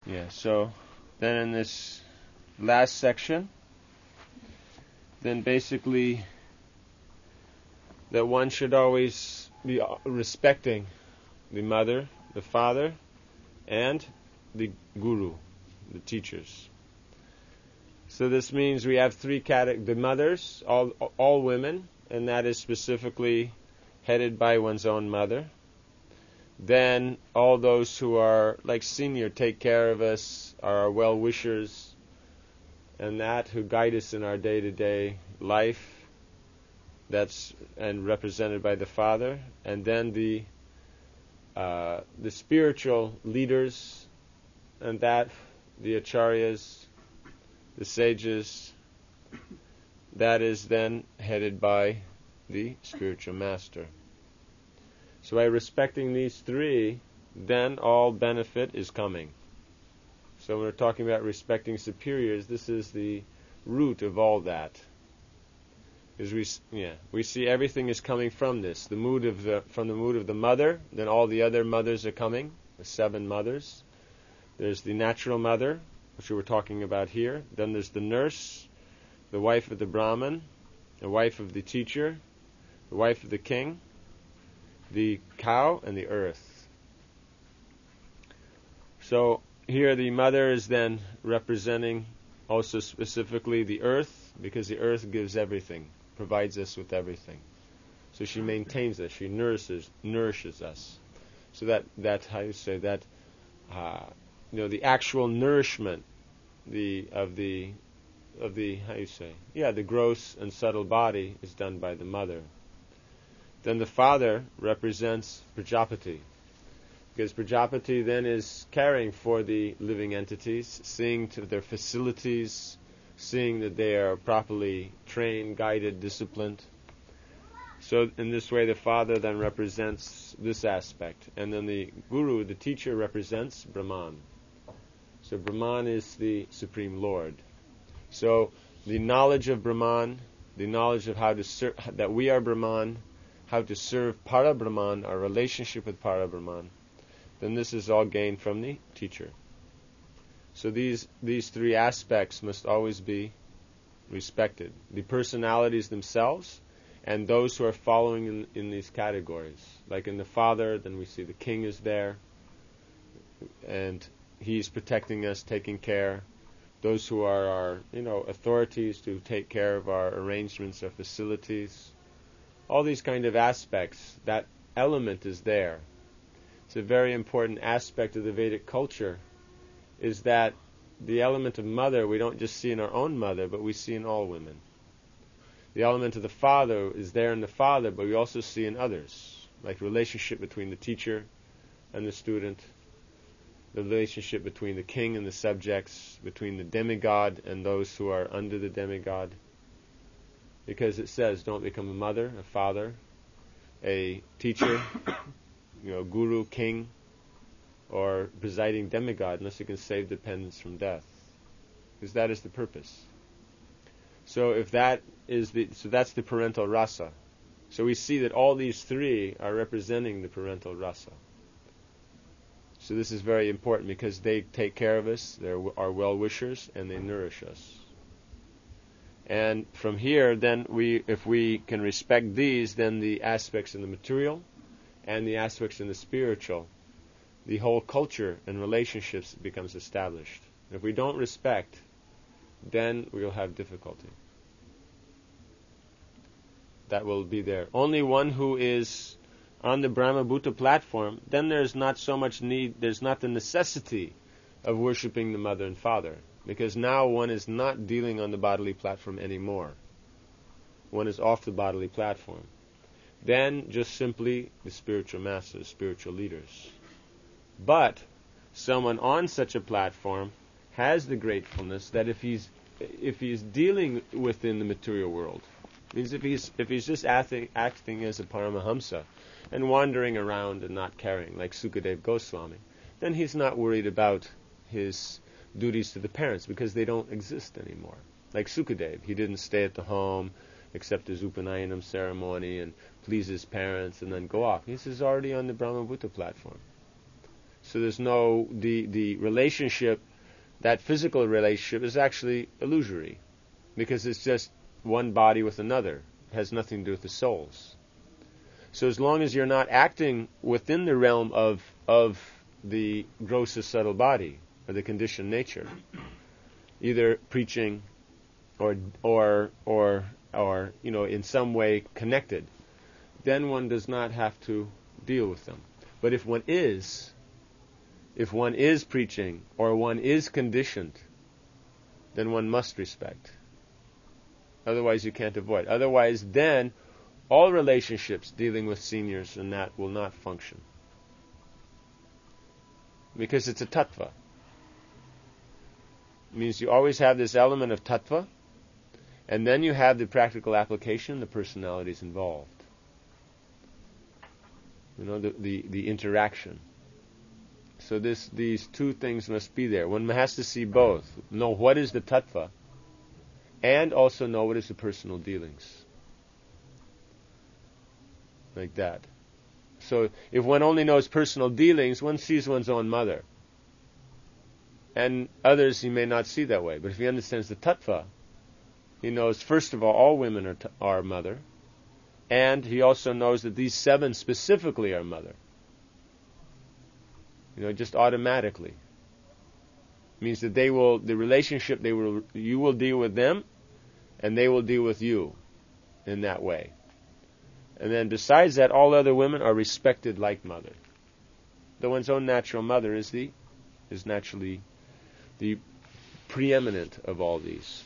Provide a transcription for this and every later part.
Yeah, so then in this last section, then basically that one should always be respecting the mother, the father, and the guru, the teachers. So this means we have three categories: the mothers, all women, and that is specifically headed by one's own mother. Then all those who are like senior, take care of us, are our well-wishers, and that who guide us in our day-to-day life. That's and represented by the father, and then the spiritual leaders, and that the acharyas, the sages, that is then headed by the spiritual master. So by respecting these three, then all benefit is coming. So when we're talking about respecting superiors, this is the root of all that. Because we see everything is coming from this. From the mood of the mother, then all the other mothers are coming, the 7 mothers. There's the natural mother, which we were talking about here. Then there's the nurse, the wife of the Brahmin, the wife of the teacher, the wife of the king, the cow, and the earth. So here the mother is then representing also specifically the earth, because the earth gives everything, provides us with everything. So she maintains us, she nourishes us. So that's how you say that. The actual nourishment of the the gross and subtle body is done by the mother. Then the father represents Prajapati, because Prajapati then is caring for the living entities, seeing to their facilities, seeing that they are properly trained, guided, disciplined. So in this way the father then represents this aspect, and then the guru, the teacher, represents Brahman. So Brahman is the Supreme Lord. So the knowledge of Brahman, the knowledge of how to that we are Brahman, how to serve Para-Brahman, our relationship with Para-Brahman, then this is all gained from the teacher. So these 3 aspects must always be respected. The personalities themselves, and those who are following in these categories. Like in the father, then we see the king is there, and he's protecting us, taking care. Those who are our authorities to take care of our arrangements, our facilities. All these kind of aspects, that element is there. It's a very important aspect of the Vedic culture, is that the element of mother we don't just see in our own mother, but we see in all women. The element of the father is there in the father, but we also see in others, like the relationship between the teacher and the student, the relationship between the king and the subjects, between the demigod and those who are under the demigod. Because it says, don't become a mother, a father, a teacher, guru, king, or presiding demigod, unless you can save dependents from death. Because that is the purpose. So that's the parental rasa. So we see that all these 3 are representing the parental rasa. So this is very important, because they take care of us, they're our well-wishers, and they nourish us. And from here, then if we can respect these, then the aspects in the material and the aspects in the spiritual, the whole culture and relationships becomes established. If we don't respect, then we will have difficulty. That will be there. Only one who is on the Brahma-Bhuta platform, then there's not so much need, there's not the necessity of worshipping the mother and father, because now one is not dealing on the bodily platform anymore. One is off the bodily platform. Then just simply the spiritual masters, spiritual leaders. But someone on such a platform has the gratefulness that if he's dealing within the material world, means if he's just acting as a Paramahamsa and wandering around and not caring, like Sukadeva Goswami, then he's not worried about his duties to the parents, because they don't exist anymore. Like Sukadeva, he didn't stay at the home, accept his Upanayanam ceremony and please his parents and then go off. He's already on the Brahma-Bhuta platform. So there's no, the relationship, that physical relationship is actually illusory, because it's just one body with another. It has nothing to do with the souls. So as long as you're not acting within the realm of the grossest subtle body, or the conditioned nature, either preaching or in some way connected, then one does not have to deal with them. But if one is preaching or one is conditioned, then one must respect. Otherwise you can't avoid. Otherwise then all relationships dealing with seniors and that will not function. Because it's a tattva. It means you always have this element of tattva, and then you have the practical application, the personalities involved. The interaction. So these two things must be there. One has to see both. Know what is the tattva, and also know what is the personal dealings. Like that. So if one only knows personal dealings, one sees one's own mother. And others he may not see that way. But if he understands the tattva, he knows, first of all women are mother. And he also knows that these 7 specifically are mother. Just automatically. It means that the relationship, you will deal with them, and they will deal with you in that way. And then besides that, all other women are respected like mother. Though one's own natural mother is naturally the preeminent of all these.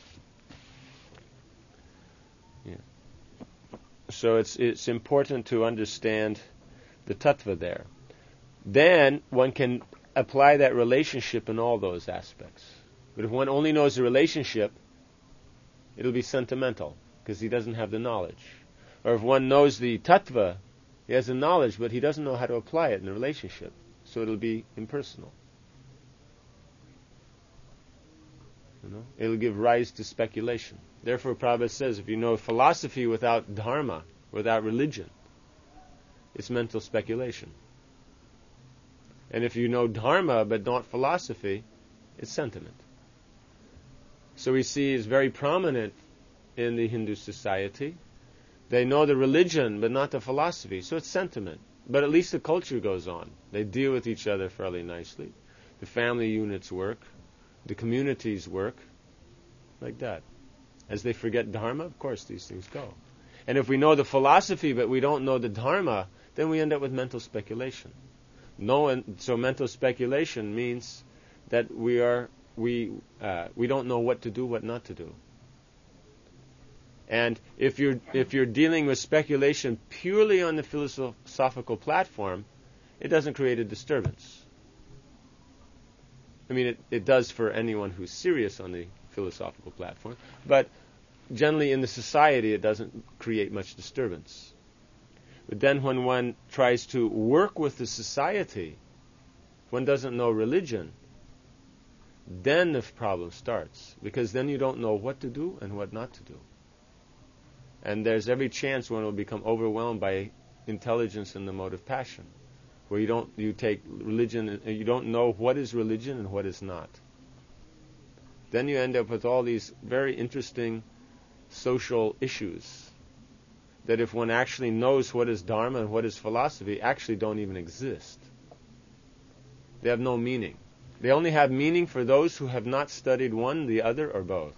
Yeah. So it's important to understand the tattva there. Then one can apply that relationship in all those aspects. But if one only knows the relationship, it'll be sentimental, because he doesn't have the knowledge. Or if one knows the tattva, he has the knowledge, but he doesn't know how to apply it in the relationship. So it'll be impersonal. It'll give rise to speculation. Therefore, Prabhupada says, if you know philosophy without dharma, without religion, it's mental speculation. And if you know dharma but not philosophy, it's sentiment. So we see it's very prominent in the Hindu society. They know the religion but not the philosophy, so it's sentiment. But at least the culture goes on. They deal with each other fairly nicely. The family units work. The communities work. Like that. As they forget dharma, of course these things go. And if we know the philosophy but we don't know the dharma, then we end up with mental speculation. So mental speculation means that we don't know what to do, what not to do. And if you're dealing with speculation purely on the philosophical platform, it doesn't create a disturbance. I mean, it does for anyone who's serious on the philosophical platform, but generally in the society it doesn't create much disturbance. But then when one tries to work with the society, one doesn't know religion, then the problem starts. Because then you don't know what to do and what not to do. And there's every chance one will become overwhelmed by intelligence and the mode of passion. Where you take religion, and you don't know what is religion and what is not. Then you end up with all these very interesting social issues that if one actually knows what is dharma and what is philosophy, actually don't even exist. They have no meaning. They only have meaning for those who have not studied one, the other, or both.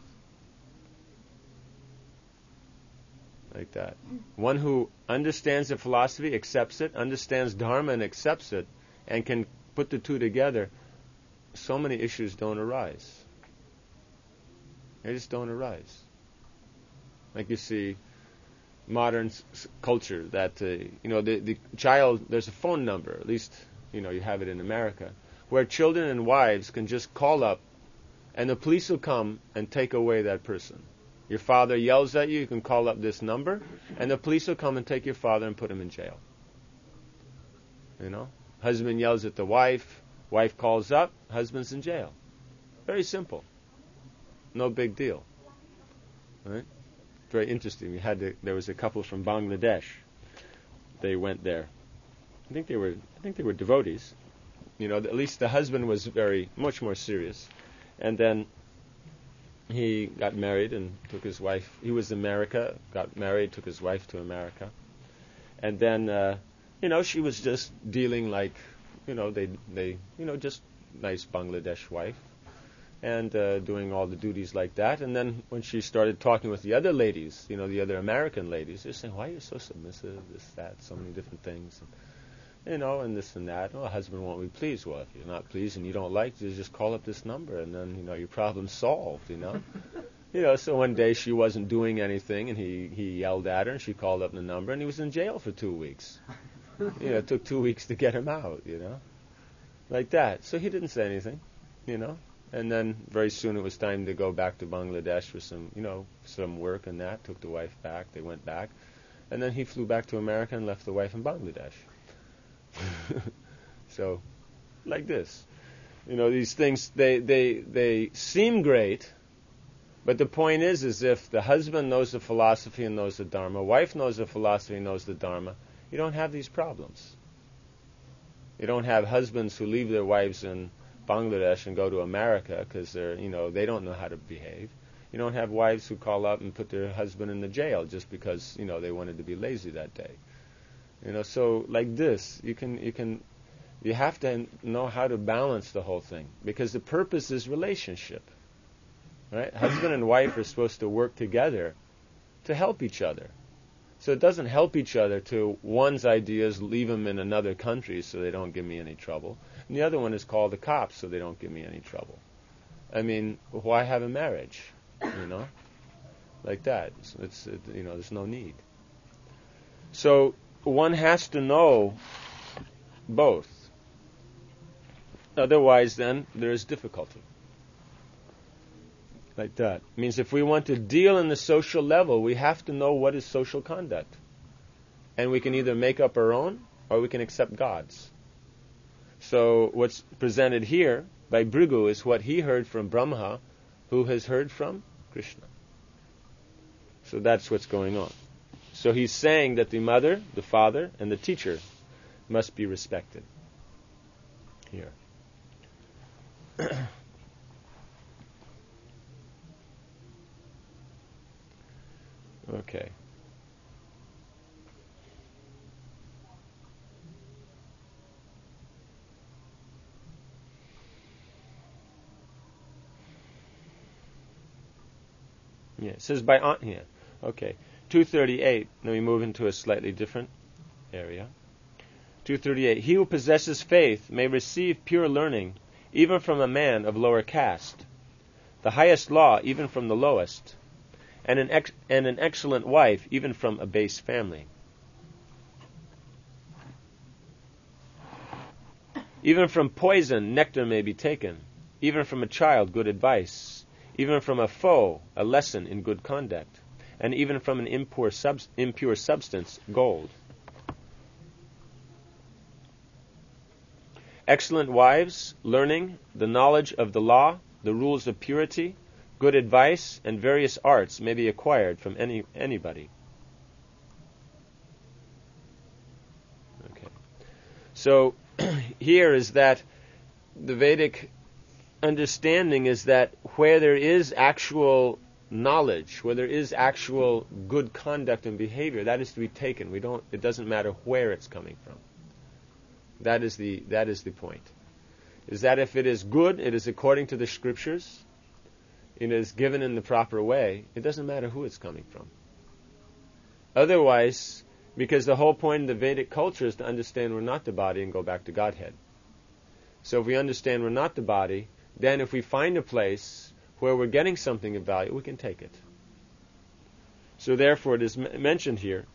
Like that. One who understands the philosophy, accepts it, understands dharma and accepts it, and can put the two together, so many issues don't arise. They just don't arise. Like you see modern culture that the child, there's a phone number, at least you have it in America, where children and wives can just call up and the police will come and take away that person. Your father yells at you, you can call up this number and the police will come and take your father and put him in jail. Husband yells at the wife calls up, husband's in jail. Very simple. No big deal. Right? Very interesting. There was a couple from Bangladesh. They went there. I think they were devotees. At least the husband was much more serious. And then he got married and took his wife. He was in America, got married, took his wife to America. And then, she was just dealing like, just nice Bangladesh wife. And doing all the duties like that. And then when she started talking with the other ladies, the other American ladies, they're saying, why are you so submissive, this, that, so many different things. And this and that. Oh, husband won't be pleased. Well, if you're not pleased and you don't like it, just call up this number and then, your problem's solved, So one day she wasn't doing anything and he yelled at her and she called up the number and he was in jail for 2 weeks. It took 2 weeks to get him out, Like that. So he didn't say anything, And then very soon it was time to go back to Bangladesh for some work and that. Took the wife back. They went back. And then he flew back to America and left the wife in Bangladesh. So, like this. These things, they seem great, but the point is if the husband knows the philosophy and knows the Dharma, wife knows the philosophy and knows the Dharma, you don't have these problems. You don't have husbands who leave their wives in Bangladesh and go to America because they don't know how to behave. You don't have wives who call up and put their husband in the jail just because they wanted to be lazy that day. So like this, you have to know how to balance the whole thing because the purpose is relationship, right? Husband and wife are supposed to work together to help each other. So it doesn't help each other to one's ideas leave them in another country so they don't give me any trouble. And the other one is call the cops so they don't give me any trouble. I mean, why have a marriage? Like that. There's no need. So one has to know both. Otherwise, then, there is difficulty. Like that. Means if we want to deal in the social level, we have to know what is social conduct. And we can either make up our own, or we can accept God's. So what's presented here by Bhrigu is what he heard from Brahma, who has heard from Krishna. So that's what's going on. So he's saying that the mother, the father, and the teacher must be respected here. Okay. Yeah, it says by on here. Okay. 238. Now we move into a slightly different area. 238. He who possesses faith may receive pure learning even from a man of lower caste, the highest law even from the lowest, and an excellent wife even from a base family. Even from poison nectar may be taken, even from a child good advice, even from a foe a lesson in good conduct, and even from an impure substance gold. Excellent wives, learning, the knowledge of the law, the rules of purity, good advice, and various arts may be acquired from anybody. Okay. So here is that the Vedic understanding is that where there is actual knowledge, where there is actual good conduct and behavior, that is to be taken. It doesn't matter where it's coming from. That is the point. Is that if it is good, it is according to the scriptures, it is given in the proper way, it doesn't matter who it's coming from. Otherwise, because the whole point of the Vedic culture is to understand we're not the body and go back to Godhead. So if we understand we're not the body, then if we find a place where we're getting something of value, we can take it. So therefore it is mentioned here,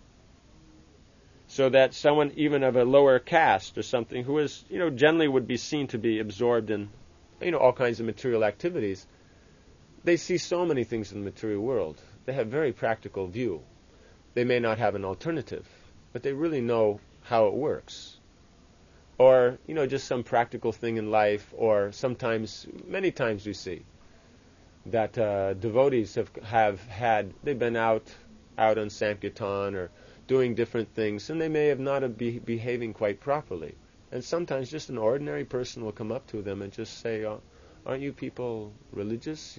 so that someone even of a lower caste or something who is, generally would be seen to be absorbed in, all kinds of material activities, they see so many things in the material world. They have very practical view. They may not have an alternative, but they really know how it works. Or, just some practical thing in life, or many times we see that devotees they've been out on Sankirtan or doing different things, and they may have not been behaving quite properly. And sometimes just an ordinary person will come up to them and just say, aren't you people religious?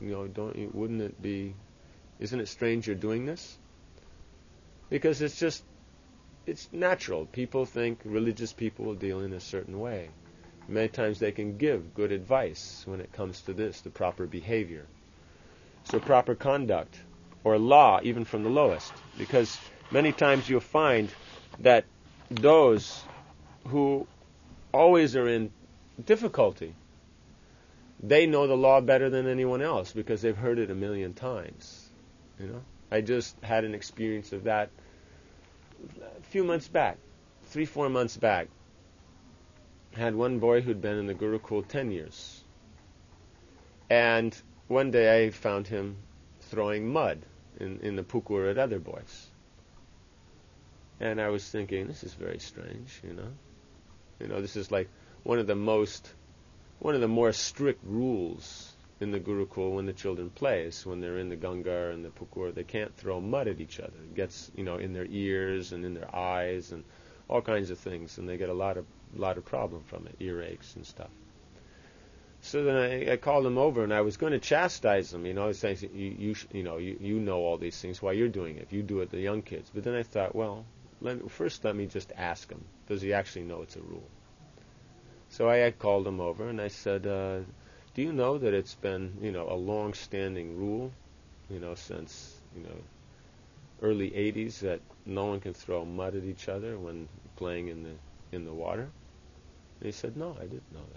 Isn't it strange you're doing this? Because it's natural. People think religious people will deal in a certain way. Many times they can give good advice when it comes to this, the proper behavior. So proper conduct, or law, even from the lowest. Because many times you'll find that those who always are in difficulty, they know the law better than anyone else because they've heard it a million times. I just had an experience of that a few months back, 3-4 months back. I had one boy who'd been in the Gurukul 10 years. And one day I found him throwing mud in the pukur at other boys. And I was thinking, this is very strange, This is like one of the more strict rules in the Gurukul when the children play is when they're in the Ganga and the pukur, they can't throw mud at each other. It gets, in their ears and in their eyes and all kinds of things, and they get a lot of problem from it, earaches and stuff. So then I called him over, and I was going to chastise him, saying, you know all these things, why you're doing it. You do it to the young kids. But then I thought, well, let me just ask him, does he actually know it's a rule? So I had called him over, and I said, do you know that it's been, a long-standing rule, since, early 80s that no one can throw mud at each other when playing in the water? And he said, no, I didn't know that.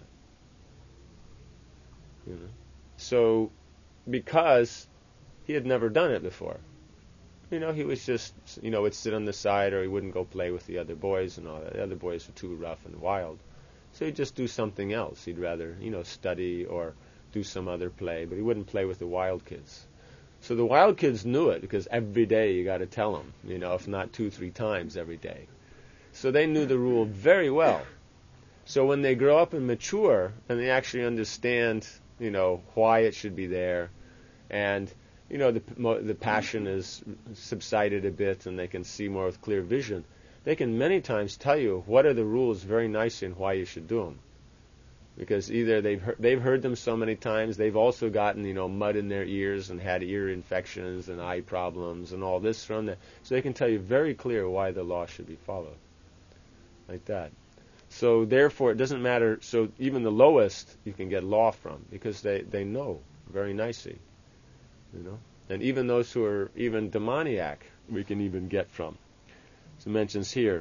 So, because he had never done it before, he was just, would sit on the side, or he wouldn't go play with the other boys and all that. The other boys were too rough and wild. So he'd just do something else. He'd rather, study or do some other play, but he wouldn't play with the wild kids. So the wild kids knew it, because every day you got to tell them, if not 2-3 times every day. So they knew the rule very well. So when they grow up and mature, and they actually understand, why it should be there, and, the passion is subsided a bit, and they can see more with clear vision, they can many times tell you what are the rules very nicely and why you should do them. Because either they've heard them so many times, they've also gotten, mud in their ears and had ear infections and eye problems and all this from that. So they can tell you very clear why the law should be followed. Like that. So therefore, it doesn't matter. So even the lowest you can get law from, because they know very nicely, And even those who are even demoniac, we can even get from. So it mentions here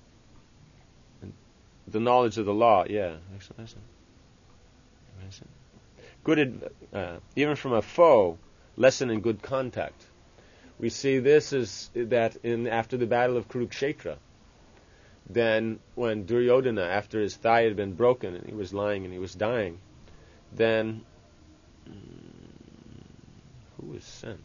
the knowledge of the law. Yeah, excellent. Good, even from a foe, lesson in good contact. We see this is that after the battle of Kurukshetra. Then when Duryodhana, after his thigh had been broken and he was lying and he was dying, then who was sent?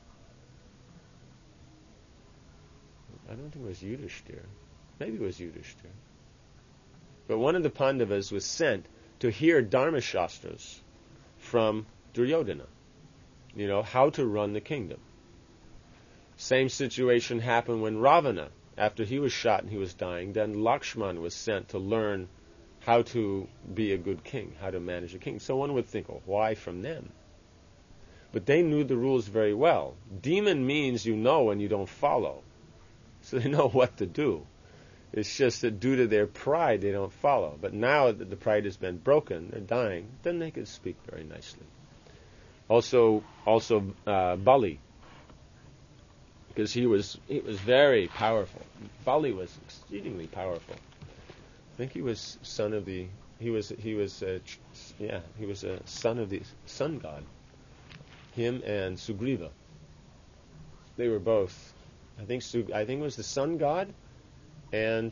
I don't think it was Yudhishthira. Maybe it was Yudhishthira. But one of the Pandavas was sent to hear Dharma Shastras from Duryodhana. How to run the kingdom. Same situation happened when Ravana, after he was shot and he was dying, then Lakshman was sent to learn how to be a good king, how to manage a king. So one would think, why from them? But they knew the rules very well. Demon means and you don't follow. So they know what to do. It's just that due to their pride, they don't follow. But now that the pride has been broken, they're dying, then they can speak very nicely. Also Bali. Because he was very powerful. Bali was exceedingly powerful. I think he was son of the. He was a son of the sun god. Him and Sugriva. They were both. I think it was the sun god, and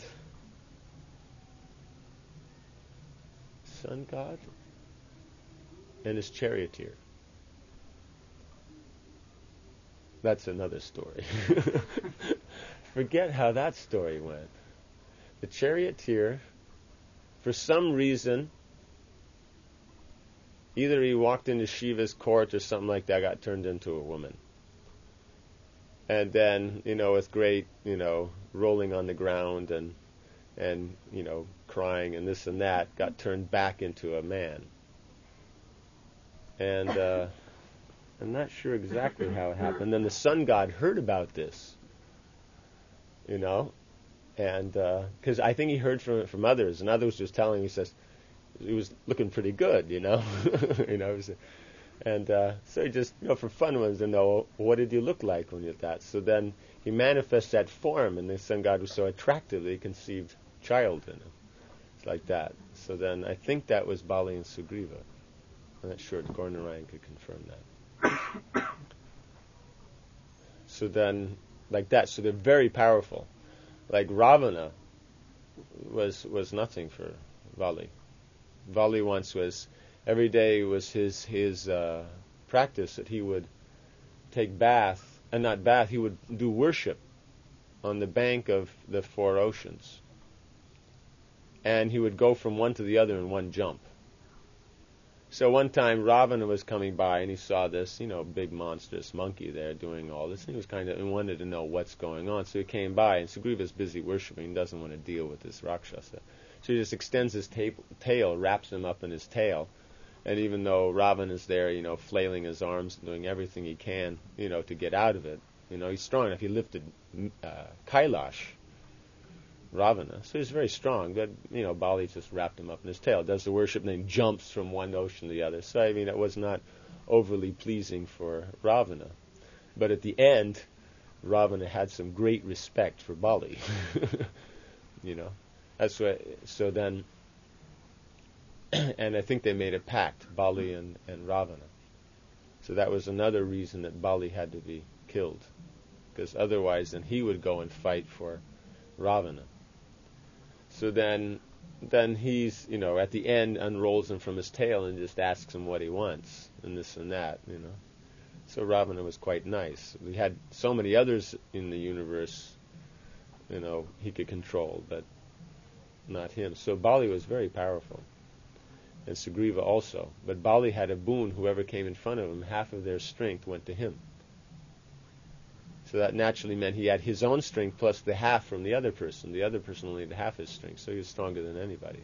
his charioteer. That's another story. Forget how that story went. The charioteer, for some reason, either he walked into Shiva's court or something like that, got turned into a woman. And then, with great, rolling on the ground and crying and this and that, got turned back into a man. And I'm not sure exactly how it happened. Then the sun god heard about this, and because I think he heard from others, and others was telling him, he says, he was looking pretty good, and so he just, for fun, wanted to know, what did you look like when you did that? So then he manifests that form, and the sun god was so attractive that he conceived child in him. It's like that. So then I think that was Bali and Sugriva. I'm not sure. Gordon and Ryan could confirm that. So then, like that. So they're very powerful. Like Ravana was nothing for Vali. Vali once was, every day was his practice that he would take bath, and not bath, he would do worship on the bank of the four oceans. And he would go from one to the other in one jump. So one time Ravana was coming by and he saw this, big monstrous monkey there doing all this. And he wanted to know what's going on. So he came by, and Sugriva's busy worshiping. He doesn't want to deal with this Rakshasa. So he just extends his tail, wraps him up in his tail. And even though Ravana's there, flailing his arms, doing everything he can, to get out of it, he's strong enough. He lifted Kailash, Ravana. So he's very strong, but, Bali just wrapped him up in his tail, does the worship, and then jumps from one ocean to the other. So, it was not overly pleasing for Ravana. But at the end, Ravana had some great respect for Bali. That's why, so then, and I think they made a pact, Bali and Ravana. So that was another reason that Bali had to be killed. Because otherwise, then he would go and fight for Ravana. So then he's, at the end, unrolls him from his tail and just asks him what he wants, and this and that, So Ravana was quite nice. We had so many others in the universe, he could control, but not him. So Bali was very powerful, and Sugriva also. But Bali had a boon: whoever came in front of him, half of their strength went to him. So that naturally meant he had his own strength plus the half from the other person. The other person only had half his strength, so he was stronger than anybody.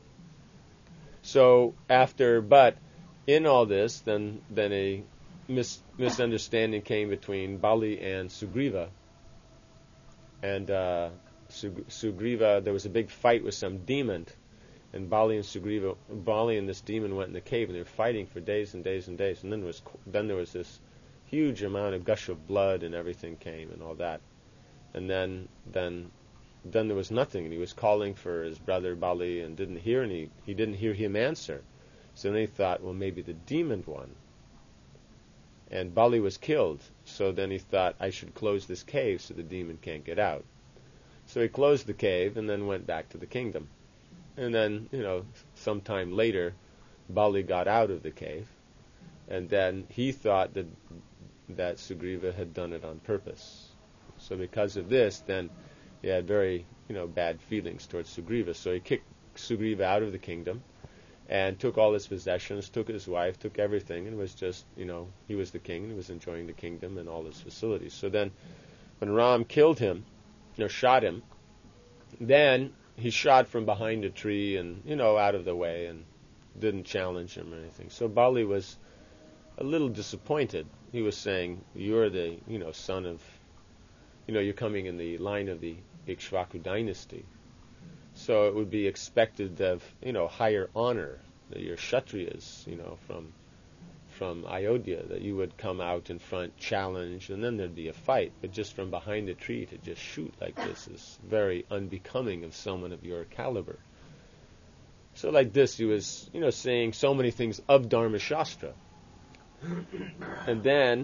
So but in all this, then a misunderstanding came between Bali and Sugriva. And Sugriva, there was a big fight with some demon, and Bali and this demon went in the cave, and they were fighting for days and days and days. And then there was this huge amount of gush of blood, and everything came and all that. And then there was nothing, and he was calling for his brother Bali and didn't hear, and he didn't hear him answer. So then he thought, well, maybe the demon won. And Bali was killed. So then he thought, I should close this cave so the demon can't get out. So he closed the cave and then went back to the kingdom. And then, sometime later, Bali got out of the cave, and then he thought that Sugriva had done it on purpose. So because of this, then he had very, bad feelings towards Sugriva. So he kicked Sugriva out of the kingdom and took all his possessions, took his wife, took everything, and was just, he was the king, and he was enjoying the kingdom and all his facilities. So then when Ram killed him, shot him, then he shot from behind a tree and, out of the way, and didn't challenge him or anything. So Bali was a little disappointed. He was saying, you're the, son of, you're coming in the line of the Ikshvaku dynasty. So it would be expected of, higher honor, that you're Kshatriyas, from Ayodhya, that you would come out in front, challenge, and then there'd be a fight. But just from behind a tree to just shoot like this is very unbecoming of someone of your caliber. So like this, he was, saying so many things of Dharma Shastra. And then,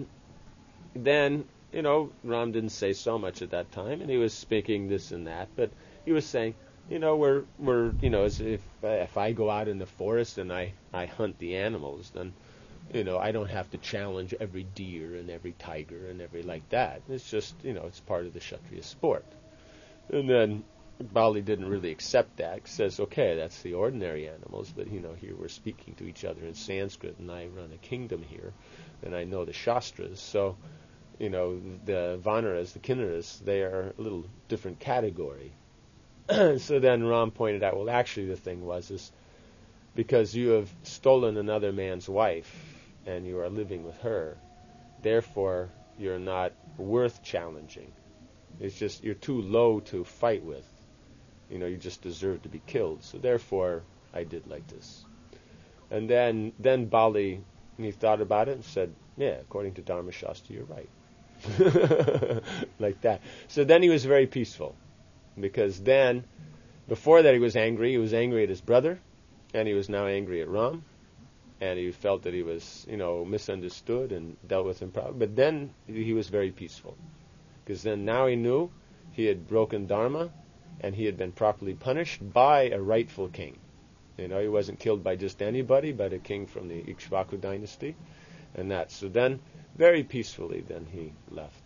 Ram didn't say so much at that time, and he was speaking this and that, but he was saying, we're as if I go out in the forest and I hunt the animals, then, I don't have to challenge every deer and every tiger and every like that. It's just, it's part of the Kshatriya sport. And then Bali didn't really accept that. He says, okay, that's the ordinary animals, but, here we're speaking to each other in Sanskrit, and I run a kingdom here, and I know the Shastras. So, the Vanaras, the Kinnaras, they are a little different category. So then Ram pointed out, well, actually the thing is because you have stolen another man's wife and you are living with her, therefore you're not worth challenging. It's just you're too low to fight with. You just deserve to be killed. So therefore I did like this. And then Bali, he thought about it and said, yeah, according to Dharma Shastra, you're right. Like that. So then he was very peaceful. Because then, before that he was angry. He was angry at his brother, and he was now angry at Ram, and he felt that he was, misunderstood and dealt with him properly. But then he was very peaceful, because then now he knew he had broken Dharma, and he had been properly punished by a rightful king. He wasn't killed by just anybody, but a king from the Ikshvaku dynasty, and that. So then, very peacefully, then he left.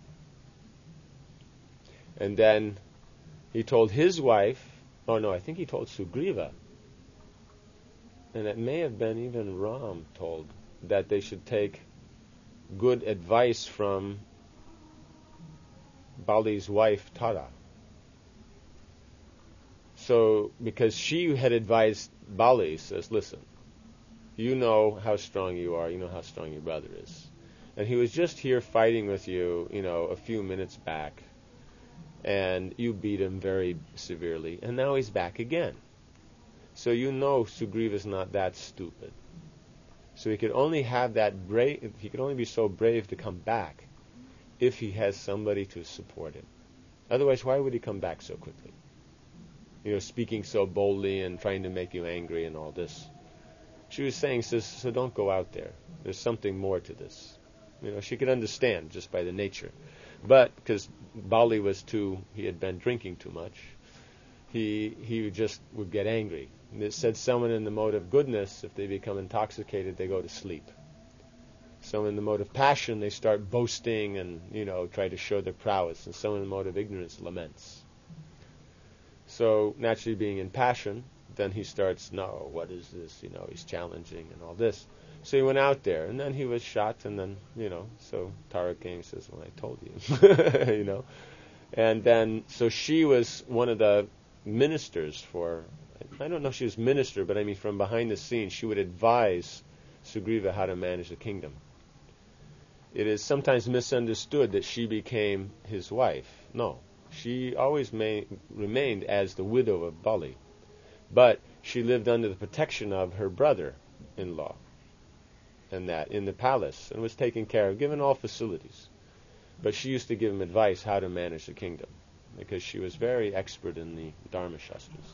And then he told his wife, I think he told Sugriva, and it may have been even Ram told, that they should take good advice from Bali's wife, Tara. So, because she had advised Bali, says, listen, you know how strong you are, you know how strong your brother is. And he was just here fighting with you, a few minutes back, and you beat him very severely, and now he's back again. So Sugriva's not that stupid. So he could only have that brave, he could only be so brave to come back if he has somebody to support him. Otherwise, why would he come back so quickly? Speaking so boldly and trying to make you angry and all this. She was saying, so don't go out there. There's something more to this. She could understand just by the nature. But because Bali he had been drinking too much, he just would get angry. And it said someone in the mode of goodness, if they become intoxicated, they go to sleep. Someone in the mode of passion, they start boasting and, try to show their prowess. And someone in the mode of ignorance laments. So, naturally being in passion, then he starts, no, what is this? He's challenging and all this. So he went out there, and then he was shot, and then, so Tara came and says, well, I told you, And then, so she was one of the ministers for, I don't know if she was minister, but I mean from behind the scenes, she would advise Sugriva how to manage the kingdom. It is sometimes misunderstood that she became his wife. No, she always remained as the widow of Bali. But she lived under the protection of her brother-in-law, and that in the palace, and was taken care of, given all facilities. But she used to give him advice how to manage the kingdom, because she was very expert in the Dharma Shastras.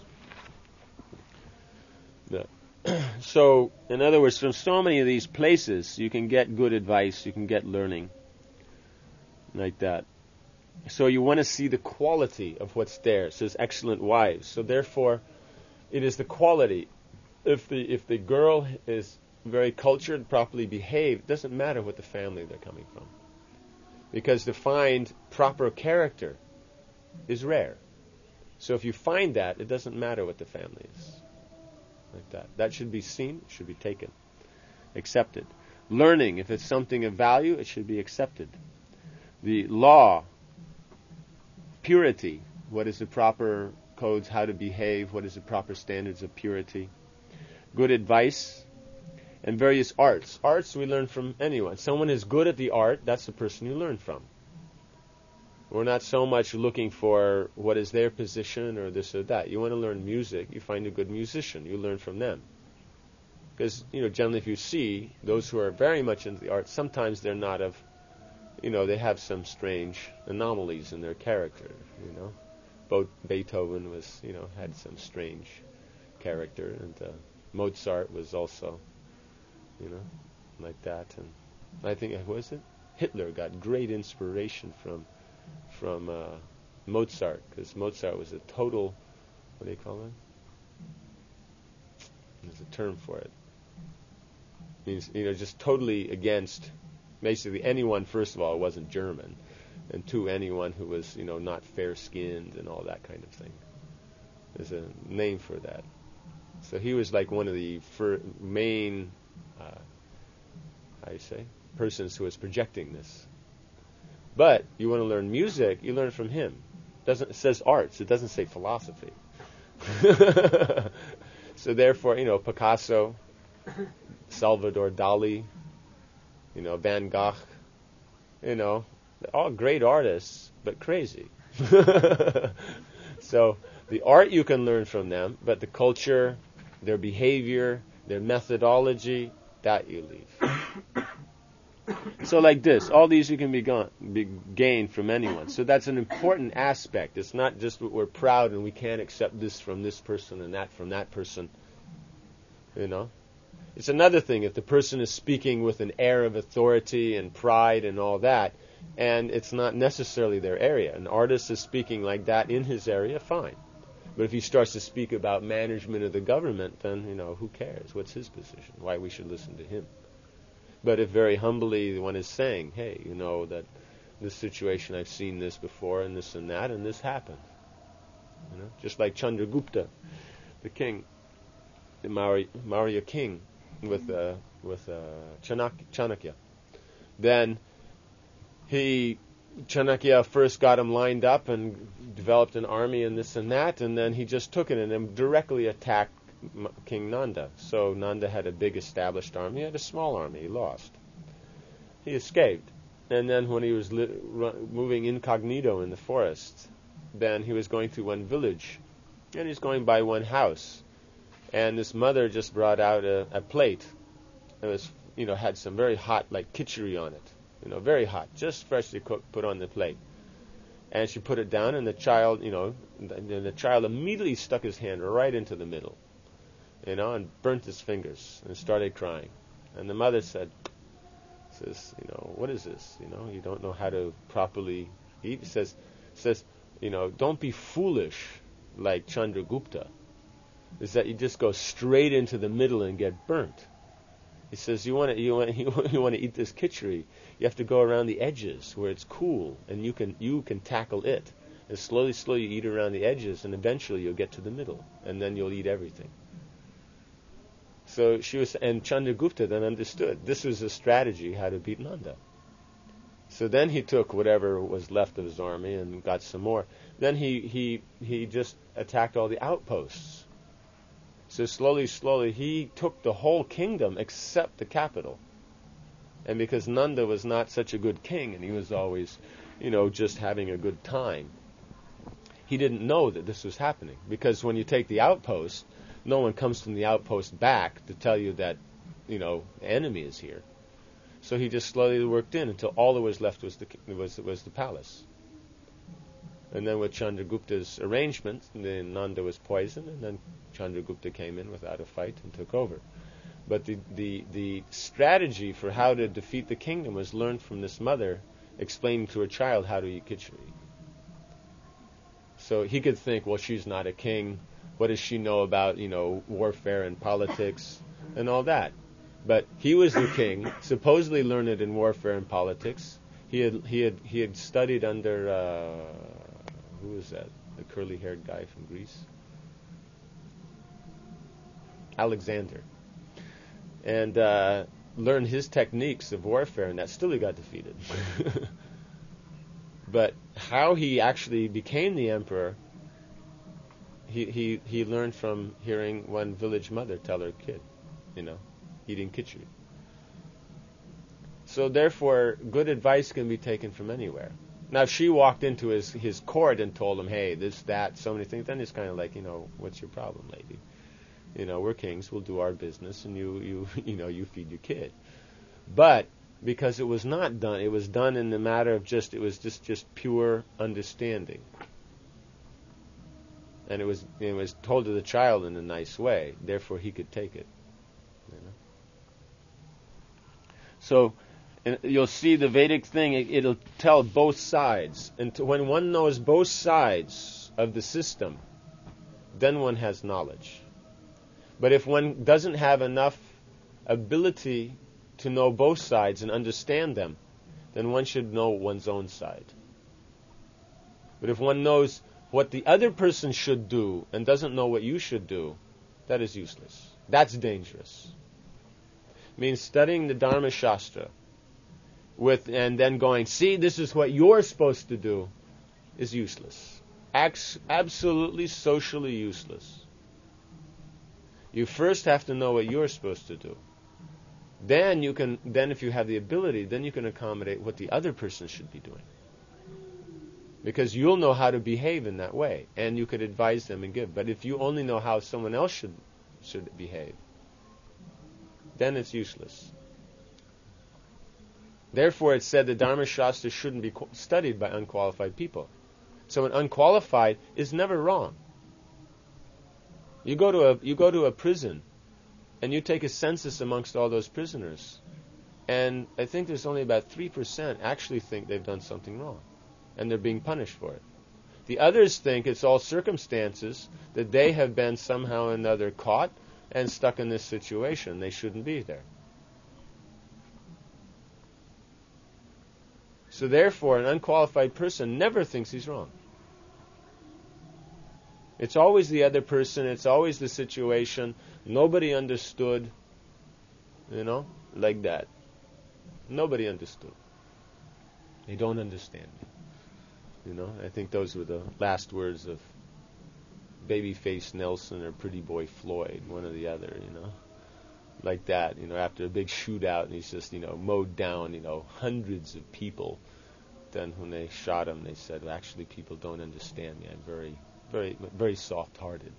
So, in other words, from so many of these places, you can get good advice, you can get learning, like that. So you want to see the quality of what's there. It says excellent wives. So therefore, it is the quality. If the girl is very cultured, properly behaved, it doesn't matter what the family they're coming from. Because to find proper character is rare. So if you find that, it doesn't matter what the family is. Like that. That should be seen, should be taken, accepted. Learning, if it's something of value, it should be accepted. The law, purity, what is the proper codes, how to behave, what is the proper standards of purity. Good advice, and various arts. Arts we learn from anyone. Someone is good at the art, that's the person you learn from. We're not so much looking for what is their position or this or that. You want to learn music, you find a good musician, you learn from them. Because, generally if you see those who are very much into the arts, sometimes they're not of, they have some strange anomalies in their character, Beethoven was, had some strange character, and Mozart was also, like that. And I think, Hitler got great inspiration from Mozart, because Mozart was a total, what do you call it? There's a term for it. Means, just totally against basically anyone, first of all, who wasn't German, and two, anyone who was, not fair-skinned and all that kind of thing. There's a name for that. So he was like one of the main, persons who was projecting this. But you want to learn music, you learn from him. It says arts. It doesn't say philosophy. So therefore, Picasso, Salvador Dali, Van Gogh, they're all great artists, but crazy. So the art you can learn from them, but the culture, their behavior, their methodology, that you leave. So like this, all these you can be gained from anyone. So that's an important aspect. It's not just we're proud and we can't accept this from this person and that from that person. It's another thing if the person is speaking with an air of authority and pride and all that, and it's not necessarily their area. An artist is speaking like that in his area, fine. But if he starts to speak about management of the government, then, who cares? What's his position? Why we should listen to him? But if very humbly one is saying, hey, that this situation, I've seen this before and that, and this happened. Just like Chandragupta, the king, the Maurya king with Chanakya. Then Chanakya first got him lined up and developed an army and this and that, and then he just took it and then directly attacked King Nanda. So Nanda had a big established army, he had a small army, he lost. He escaped. And then when he was moving incognito in the forest, then he was going through one village, and he's going by one house. And this mother just brought out a plate. It was, had some very hot, like khichdi on it. Very hot, just freshly cooked, put on the plate. And she put it down, and the child, the child immediately stuck his hand right into the middle, and burnt his fingers and started crying. And the mother says, what is this? You don't know how to properly eat. Says, don't be foolish like Chandragupta. Is that you just go straight into the middle and get burnt. He says you want to eat this khichdi, you have to go around the edges where it's cool and you can tackle it. And slowly you eat around the edges, and eventually you'll get to the middle, and then you'll eat everything. So and Chandragupta then understood this was a strategy how to beat Nanda. So then he took whatever was left of his army and got some more. Then he just attacked all the outposts. So slowly he took the whole kingdom except the capital. And because Nanda was not such a good king, and he was always, just having a good time, he didn't know that this was happening. Because when you take the outpost, no one comes from the outpost back to tell you that, the enemy is here. So he just slowly worked in until all that was left was the palace. And then with Chandragupta's arrangement, then Nanda was poisoned, and then Chandragupta came in without a fight and took over. But the strategy for how to defeat the kingdom was learned from this mother explaining to her child how to eat khichdi. So he could think, well, she's not a king. What does she know about, warfare and politics and all that? But he was the king, supposedly learned in warfare and politics. He had studied under who was that? The curly-haired guy from Greece, Alexander, and learned his techniques of warfare, and that still he got defeated. But how he actually became the emperor, he learned from hearing one village mother tell her kid, eating khichdi. So therefore, good advice can be taken from anywhere. Now, if she walked into his court and told him, hey, this, that, so many things, then it's kind of like, what's your problem, lady? We're kings, we'll do our business, and you feed your kid. But because it was not done, it was done in the matter of just pure understanding. And it was told to the child in a nice way, therefore he could take it. So, and you'll see the Vedic thing, it'll tell both sides. And when one knows both sides of the system, then one has knowledge. But if one doesn't have enough ability to know both sides and understand them, then one should know one's own side. But if one knows what the other person should do and doesn't know what you should do, that is useless. That's dangerous. It means studying the Dharma Shastra and then going, see, this is what you're supposed to do, is useless. absolutely socially useless. You first have to know what you're supposed to do. Then if you have the ability, then you can accommodate what the other person should be doing. Because you'll know how to behave in that way, and you could advise them and give. But if you only know how someone else should behave, then it's useless. Therefore, it's said the Dharma Shastra shouldn't be studied by unqualified people. So an unqualified is never wrong. You go to a prison, and you take a census amongst all those prisoners, and I think there's only about 3% actually think they've done something wrong, and they're being punished for it. The others think it's all circumstances, that they have been somehow or another caught and stuck in this situation. They shouldn't be there. So therefore, an unqualified person never thinks he's wrong. It's always the other person, it's always the situation. Nobody understood, like that. Nobody understood. They don't understand me. I think those were the last words of Babyface Nelson or Pretty Boy Floyd, one or the other, like that, after a big shootout, and he's just, mowed down, hundreds of people. Then when they shot him, they said, well, actually, people don't understand me. I'm very, very, very soft-hearted.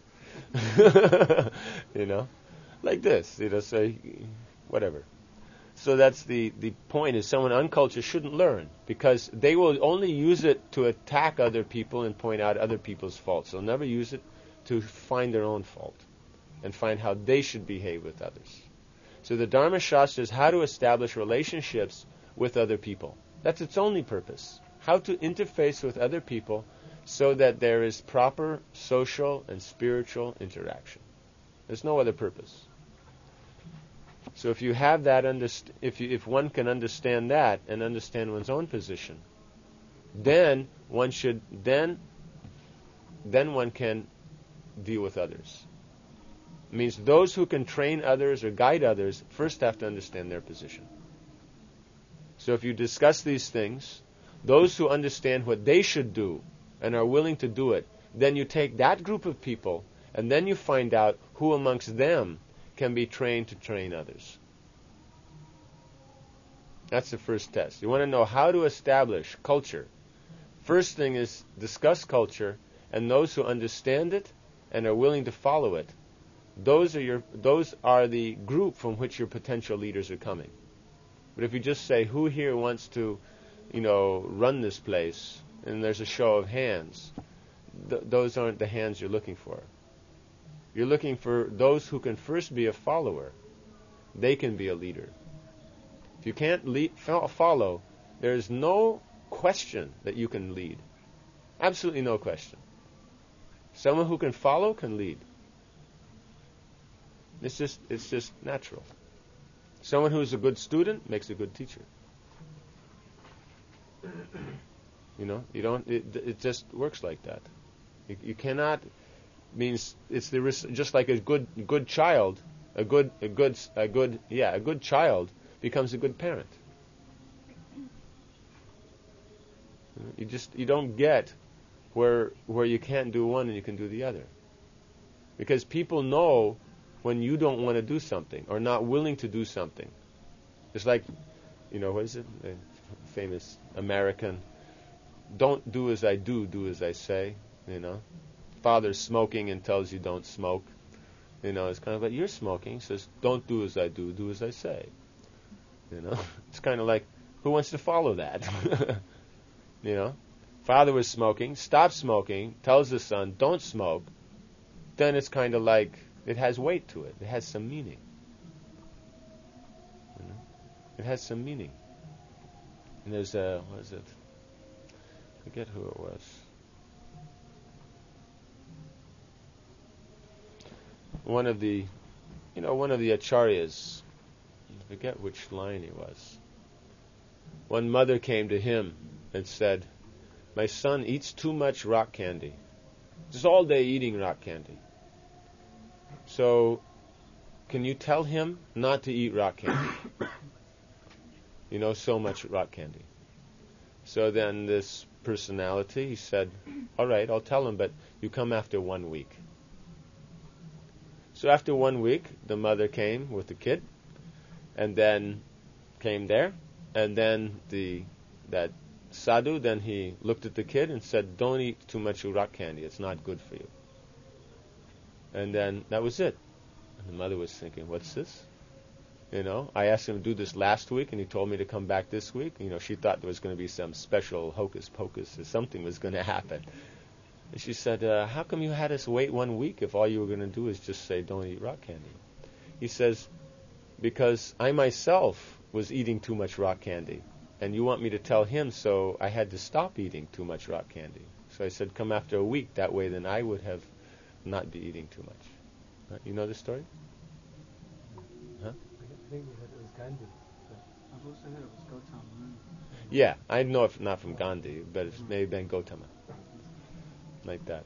Like this, say, whatever. So that's the point, is someone uncultured shouldn't learn, because they will only use it to attack other people and point out other people's faults. They'll never use it to find their own fault and find how they should behave with others. So the Dharma Shastra is how to establish relationships with other people. That's its only purpose. How to interface with other people so that there is proper social and spiritual interaction. There's no other purpose. So if you have that, if one can understand that and understand one's own position, then one can deal with others. It means those who can train others or guide others first have to understand their position. So if you discuss these things, those who understand what they should do and are willing to do it, then you take that group of people and then you find out who amongst them can be trained to train others. That's the first test. You want to know how to establish culture. First thing is discuss culture, and those who understand it and are willing to follow it, those are the group from which your potential leaders are coming. But if you just say, who here wants to, run this place, and there's a show of hands, those aren't the hands you're looking for. You're looking for those who can first be a follower. They can be a leader. If you can't follow, there's no question that you can lead. Absolutely no question. Someone who can follow can lead. It's just natural. Someone who's a good student makes a good teacher. It just works like that. You cannot, means it's just like a good child, a good child becomes a good parent. You don't get where you can't do one and you can do the other. Because people know when you don't want to do something or not willing to do something. It's like, what is it? A famous American, don't do as I do, do as I say. Father's smoking and tells you don't smoke. It's kind of like, you're smoking. He says, don't do as I do, do as I say. It's kind of like, who wants to follow that? Father was smoking, stopped smoking, tells the son, don't smoke. Then it's kind of like, it has weight to it. It has some meaning. It has some meaning. And there's what is it? I forget who it was. One of the acharyas, I forget which line he was. One mother came to him and said, my son eats too much rock candy. Just all day eating rock candy. So, can you tell him not to eat rock candy? So much rock candy. So then this personality. He said, all right, I'll tell him, but you come after 1 week. So after 1 week, the mother came with the kid, and then came there, and then that sadhu, then he looked at the kid and said, don't eat too much urak candy, it's not good for you. And then that was it. And the mother was thinking, what's this? I asked him to do this last week, and he told me to come back this week. She thought there was going to be some special hocus pocus, or something was going to happen. And she said, how come you had us wait 1 week if all you were going to do is just say, don't eat rock candy? He says, because I myself was eating too much rock candy, and you want me to tell him, so I had to stop eating too much rock candy. So I said, come after a week, that way then I would have not be eating too much. You know the story? Huh? I think we heard it was Gandhi. I've also heard it was Gautama. Yeah, I know if not from Gandhi, but it may have been Gautama. Like that.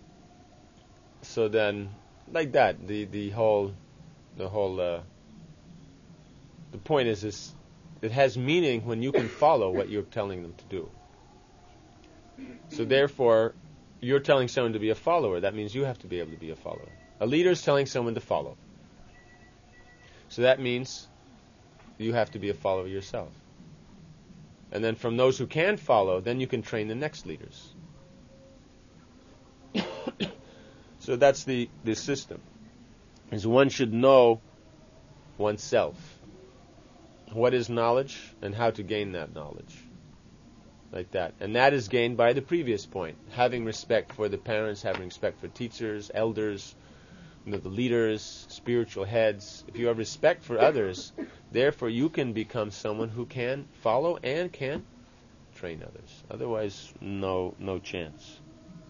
So then, like that, the point is it has meaning when you can follow what you're telling them to do. So therefore, you're telling someone to be a follower. That means you have to be able to be a follower. A leader is telling someone to follow. So that means you have to be a follower yourself. And then from those who can follow, then you can train the next leaders. So that's the system. Is one should know oneself. What is knowledge and how to gain that knowledge. Like that. And that is gained by the previous point. Having respect for the parents, having respect for teachers, elders, the leaders, spiritual heads. If you have respect for others, therefore you can become someone who can follow and can train others. Otherwise, no chance.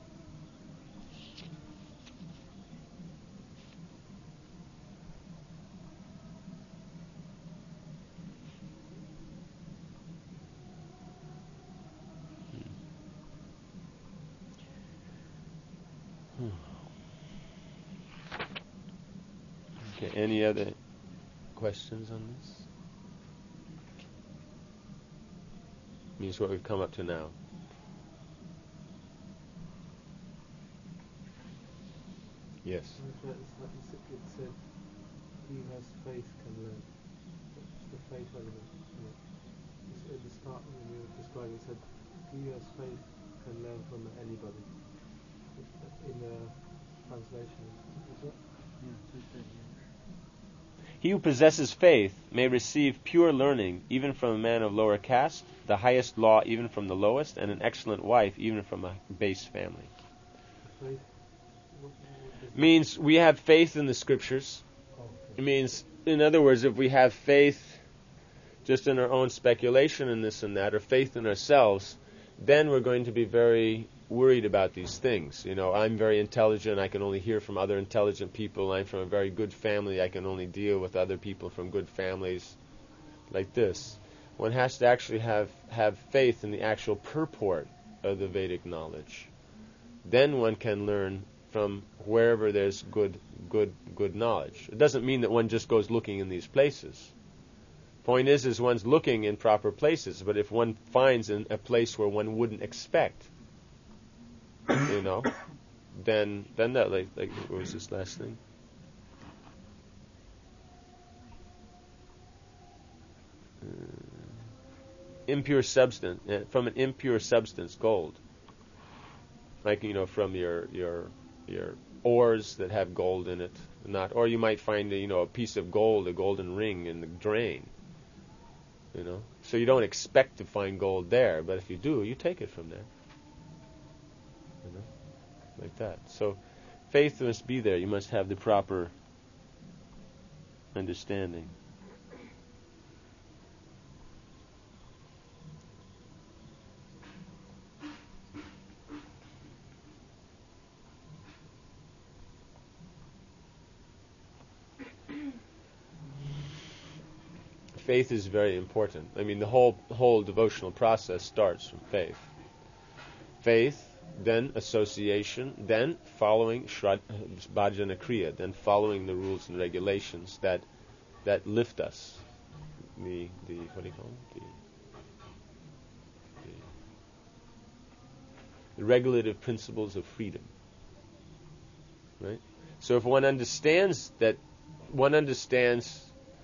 Okay, any other questions on this? Means what we've come up to now. Yes. It said, he who has faith can learn. It's the faith element. At the start, when you were describing, it said, he who has faith can learn from anybody. In the translation, is it? Yeah. He who possesses faith may receive pure learning even from a man of lower caste, the highest law even from the lowest, and an excellent wife even from a base family. Faith? Means we have faith in the scriptures. It means, in other words, if we have faith just in our own speculation and this and that, or faith in ourselves, then we're going to be very worried about these things. I'm very intelligent, I can only hear from other intelligent people. I'm from a very good family, I can only deal with other people from good families. Like this. One has to actually have faith in the actual purport of the Vedic knowledge. Then one can learn from wherever there's good knowledge. It doesn't mean that one just goes looking in these places. Point is one's looking in proper places, but if one finds in a place where one wouldn't expect, then that, like what was this last thing? Impure substance, from an impure substance, gold. Like, from your ores that have gold in it, or you might find a piece of gold, a golden ring in the drain. So you don't expect to find gold there, but if you do, you take it from there. Like that. So faith must be there. You must have the proper understanding. Faith is very important. I mean, the whole devotional process starts from faith. Faith, then association, then following bhajana kriya, then following the rules and regulations that lift us. The what do you call them? the regulative principles of freedom. Right? So if one understands one understands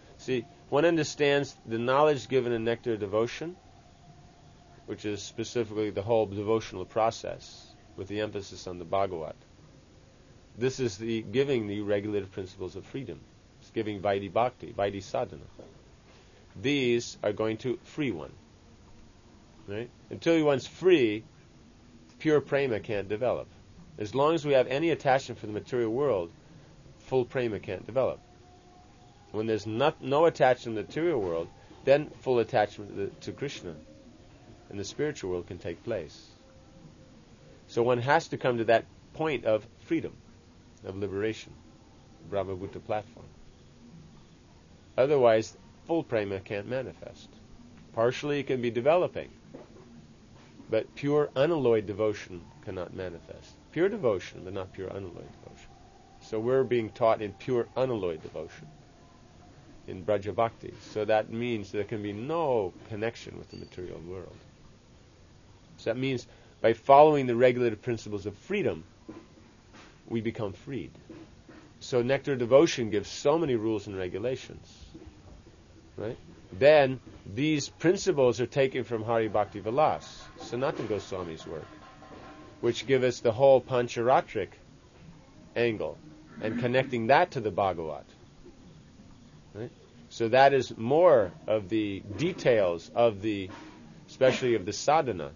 the knowledge given in Nectar Devotion, which is specifically the whole devotional process, with the emphasis on the Bhagavat. This is giving the regulative principles of freedom. It's giving Vaidhi Bhakti, Vaidhi Sadhana. These are going to free one. Right? Until one's free, pure prema can't develop. As long as we have any attachment for the material world, full prema can't develop. When there's no attachment to the material world, then full attachment to Krishna and the spiritual world can take place. So one has to come to that point of freedom, of liberation, Brahmabhuta platform. Otherwise, full prema can't manifest. Partially it can be developing, but pure unalloyed devotion cannot manifest. Pure devotion, but not pure unalloyed devotion. So we're being taught in pure unalloyed devotion, in Braja Bhakti. So that means there can be no connection with the material world. So that means by following the regulative principles of freedom, we become freed. So Nectar Devotion gives so many rules and regulations. Right? Then these principles are taken from Hari Bhakti Vilas, Sanatana Goswami's work, which give us the whole Pancharatric angle and connecting that to the Bhagavat. Right? So that is more of the details of especially of the sadhana,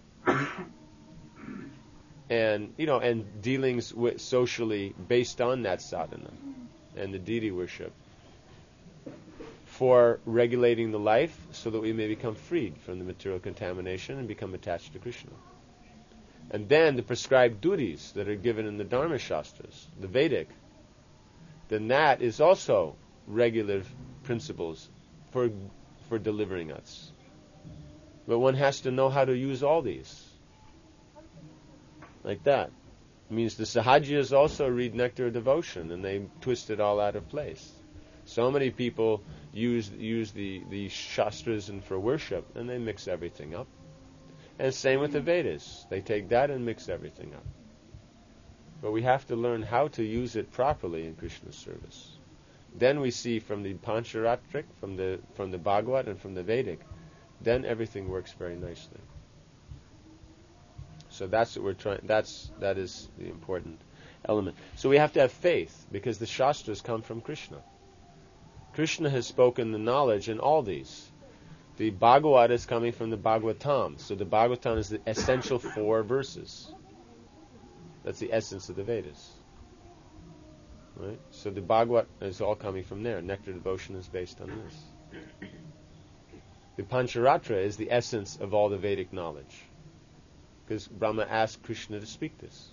and dealings with socially based on that sadhana and the deity worship for regulating the life so that we may become freed from the material contamination and become attached to Krishna. And then the prescribed duties that are given in the Dharma Shastras, the Vedic, then that is also regulative principles for delivering us. But one has to know how to use all these. Like that. It means the Sahajiyas also read Nectar Devotion and they twist it all out of place. So many people use the Shastras and for worship and they mix everything up. And same with the Vedas. They take that and mix everything up. But we have to learn how to use it properly in Krishna's service. Then we see from the Pancharatric, from the Bhagavat and from the Vedic, then everything works very nicely. So that's what we're trying. That is the important element. So we have to have faith because the Shastras come from Krishna. Krishna has spoken the knowledge in all these. The Bhagavat is coming from the Bhagavatam. So the Bhagavatam is the essential 4 verses. That's the essence of the Vedas. Right? So the Bhagavat is all coming from there. Nectar Devotion is based on this. The Pancharatra is the essence of all the Vedic knowledge. Because Brahma asked Krishna to speak this.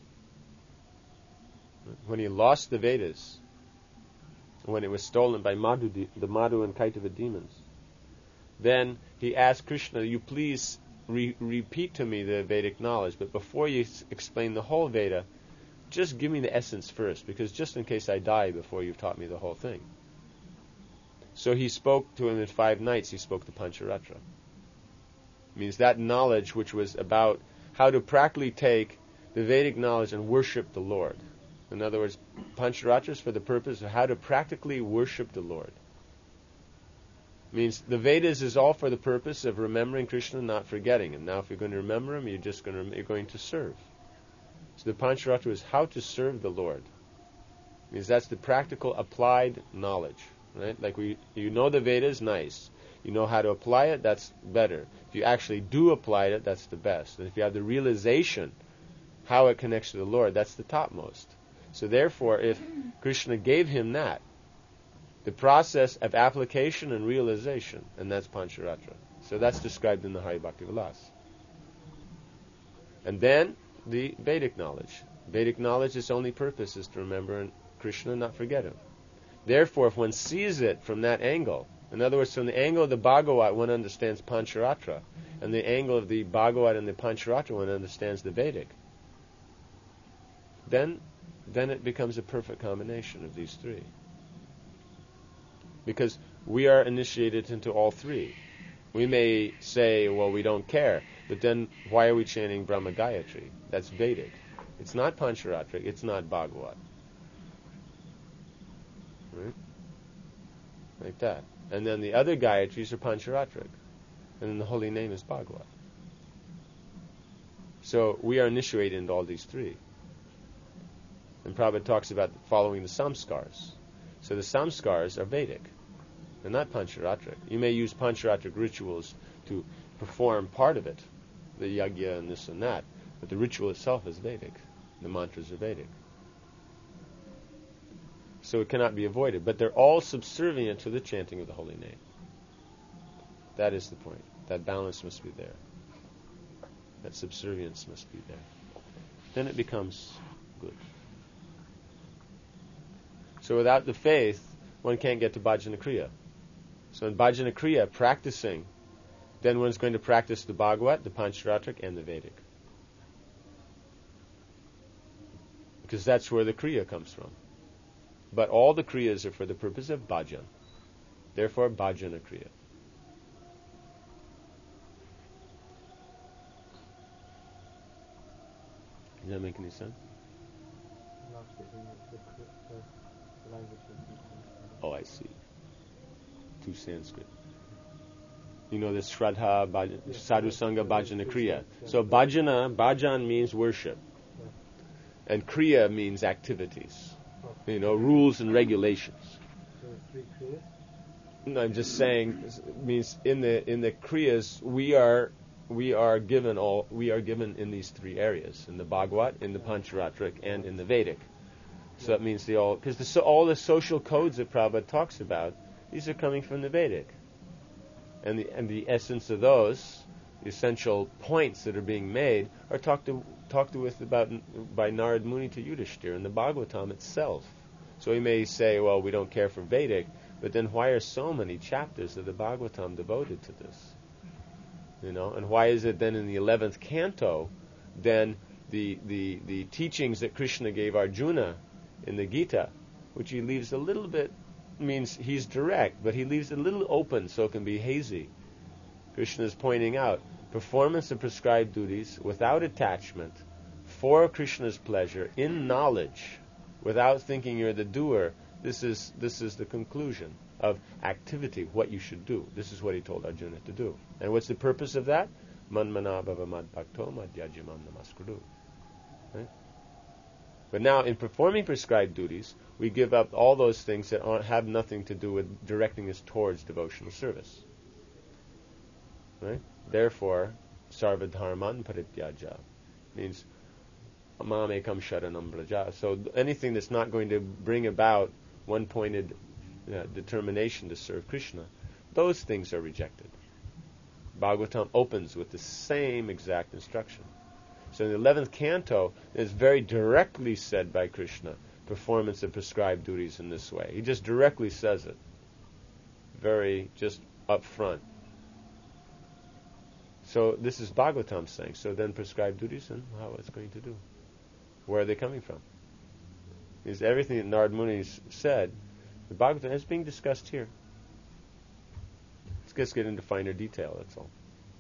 When he lost the Vedas, when it was stolen by the Madhu and Kaitava demons, then he asked Krishna, you please repeat to me the Vedic knowledge, but before you explain the whole Veda, just give me the essence first, because just in case I die before you've taught me the whole thing. So he spoke to him in 5 nights, he spoke the Pancharatra. It means that knowledge which was about how to practically take the Vedic knowledge and worship the Lord. In other words, Pancharatra is for the purpose of how to practically worship the Lord. It means the Vedas is all for the purpose of remembering Krishna, not forgetting him. Now if you're going to remember him, you're going to serve. So the Pancharatra is how to serve the Lord. It means that's the practical applied knowledge. Right? Like you know the Vedas, nice. You know how to apply it, that's better. If you actually do apply it, that's the best. And if you have the realization how it connects to the Lord, that's the topmost. So therefore, if Krishna gave him that, the process of application and realization, and that's Pancharatra. So that's described in the Hari Bhakti Vilas. And then the Vedic knowledge. Vedic knowledge, its only purpose is to remember Krishna and not forget him. Therefore, if one sees it from that angle, in other words, from the angle of the Bhagavat, one understands Pancharatra, and the angle of the Bhagavat and the Pancharatra, one understands the Vedic, then it becomes a perfect combination of these 3. Because we are initiated into all 3. We may say, well, we don't care, but then why are we chanting Brahma Gayatri? That's Vedic. It's not Pancharatric, it's not Bhagavad. Right? Like that. And then the other Gayatris are Pancharatric. And then the holy name is Bhagavad. So we are initiated into all these three. And Prabhupada talks about following the samskars. So the samskars are Vedic. They're not Pancharatric. You may use Pancharatric rituals to perform part of it, the yagya and this and that, but the ritual itself is Vedic. The mantras are Vedic. So it cannot be avoided. But they're all subservient to the chanting of the holy name. That is the point. That balance must be there. That subservience must be there. Then it becomes good. So without the faith, one can't get to Bhajana Kriya. So in Bhajana Kriya, practicing, then one's going to practice the Bhagavad, the Pancharatric, and the Vedic. Because that's where the Kriya comes from. But all the Kriyas are for the purpose of Bhajan. Therefore, Bhajana Kriya. Does that make any sense? Oh, I see. To Sanskrit. You know the Shraddha, Sadhu Sangha, Bhajana Kriya. So Bhajan means worship. And Kriya means activities. Rules and regulations. No, I'm just saying, it means in the Kriyas we are given in these three areas, in the Bhagavad, in the Pancharatric, and in the Vedic. So that means because all the social codes that Prabhupada talks about, these are coming from the Vedic, and the essence of those, the essential points that are being made, are talked about by Narad Muni to Yudhishthira in the Bhagavatam itself. So we may say, well, we don't care for Vedic, but then why are so many chapters of the Bhagavatam devoted to this? And why is it then in the 11th canto, then the teachings that Krishna gave Arjuna in the Gita, which he leaves a little bit, means he's direct, but he leaves it a little open so it can be hazy. Krishna is pointing out performance of prescribed duties without attachment, for Krishna's pleasure, in knowledge, without thinking you're the doer. This is the conclusion of activity, what you should do. This is what he told Arjuna to do. And what's the purpose of that? Manmana bhava mad bhakto madhyajamam namaskuru. Right? But now, in performing prescribed duties, we give up all those things that have nothing to do with directing us towards devotional service. Right? Therefore, sarva dharman parityaja means mam ekam sharanam braja. So anything that's not going to bring about one-pointed determination to serve Krishna, those things are rejected. Bhagavatam opens with the same exact instruction. So in the 11th canto, it's very directly said by Krishna, performance of prescribed duties in this way. He just directly says it. Very just up front. So this is Bhagavatam saying, so then prescribed duties, and how it's going to do. Where are they coming from? Because everything that Narad Muni said, the Bhagavatam is being discussed here. Let's just get into finer detail, that's all.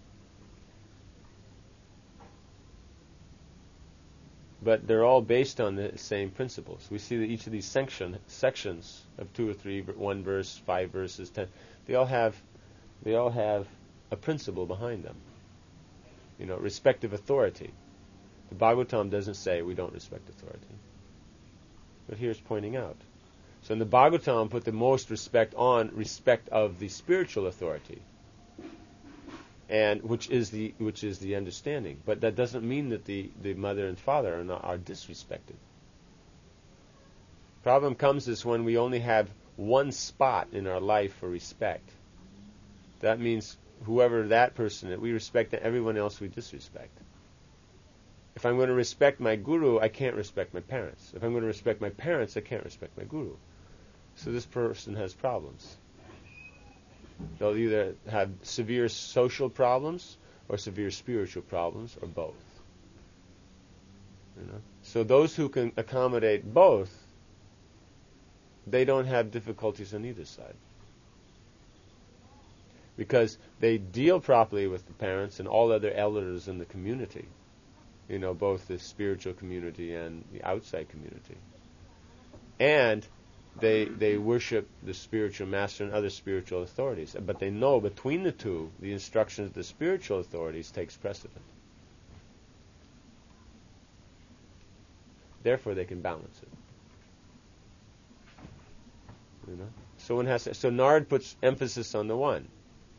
But they're all based on the same principles. We see that each of these sections of 2 or 3, 1 verse, 5 verses, 10, they all have a principle behind them. Respect of authority. The Bhagavatam doesn't say we don't respect authority. But here's pointing out. So in the Bhagavatam, put the most respect on respect of the spiritual authority, and which is the understanding. But that doesn't mean that the mother and father are disrespected. Problem comes is when we only have one spot in our life for respect. That means whoever that person is, we respect everyone else we disrespect. If I'm going to respect my guru, I can't respect my parents. If I'm going to respect my parents, I can't respect my guru. So this person has problems. They'll either have severe social problems or severe spiritual problems, or both. So those who can accommodate both, they don't have difficulties on either side. because they deal properly with the parents and all other elders in the community, both the spiritual community and the outside community. And they worship the spiritual master and other spiritual authorities. But they know between the two, the instructions of the spiritual authorities takes precedent. Therefore, they can balance it. So Narad puts emphasis on the one.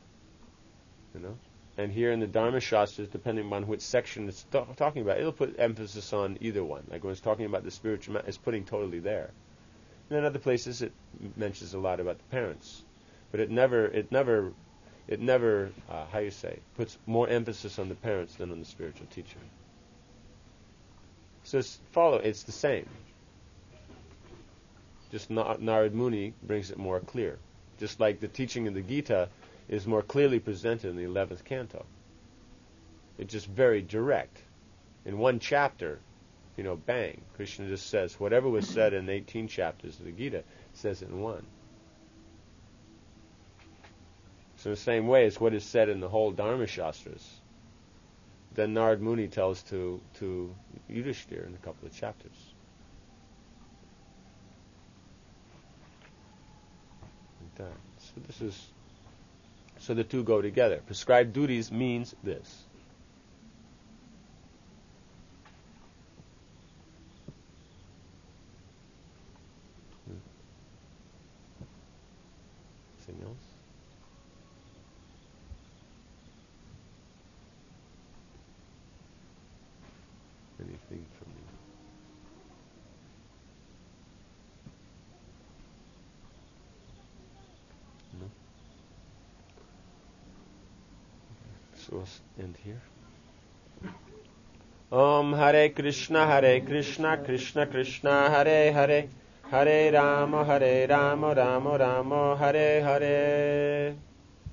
And here in the Dharma Shastras, depending on which section it's talking about, it'll put emphasis on either one. Like when it's talking about the spiritual, it's putting totally there. And in other places, it mentions a lot about the parents, but it never, puts more emphasis on the parents than on the spiritual teacher. So it's the same. Just Narad Muni brings it more clear. Just like the teaching of the Gita is more clearly presented in the 11th canto. It's just very direct. In one chapter, bang, Krishna just says, whatever was said in 18 chapters of the Gita, says it in one. So in the same way as what is said in the whole Dharma Shastras, then Narad Muni tells to Yudhishthira in a couple of chapters. Like that. So the two go together. Prescribed duties means this. Anything else? Anything from you? No? So we'll end here. Om Hare Krishna, Krishna Krishna, Hare Hare, Hare Rama, Rama Rama, Hare Hare.